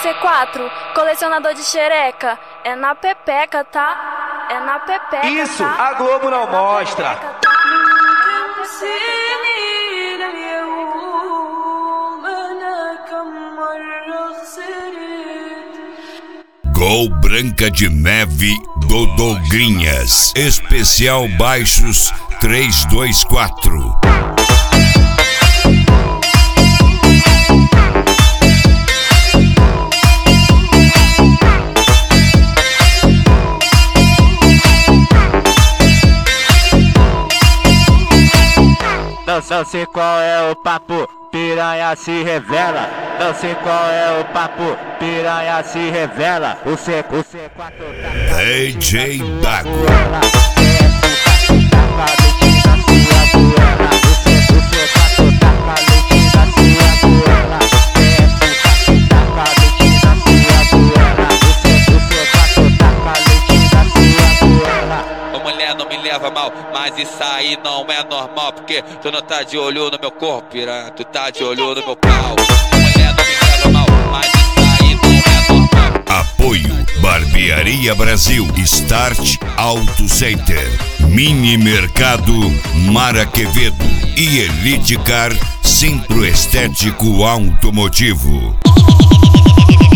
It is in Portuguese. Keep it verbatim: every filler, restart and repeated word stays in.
C quatro, colecionador de xereca. É na pepeca, tá? É na pepeca, isso, tá? a Globo não mostra. Pepeca, tá? Gol Branca de Neve do Dougrinhas. Especial Baixos três dois quatro. Não, não sei qual é o papo, piranha se revela. Não sei qual é o papo, piranha se revela. O C, o C quatro tá D J Dago. Não me leva mal, mas isso aí não é normal, porque tu não tá de olho no meu corpo, piranha, tu tá de olho no meu pau. Mulher não me leva mal, mas isso aí não é normal. Apoio Barbearia Brasil, Start Auto Center, Mini Mercado Mara Quevedo e Elite Car, Centro Estético Automotivo.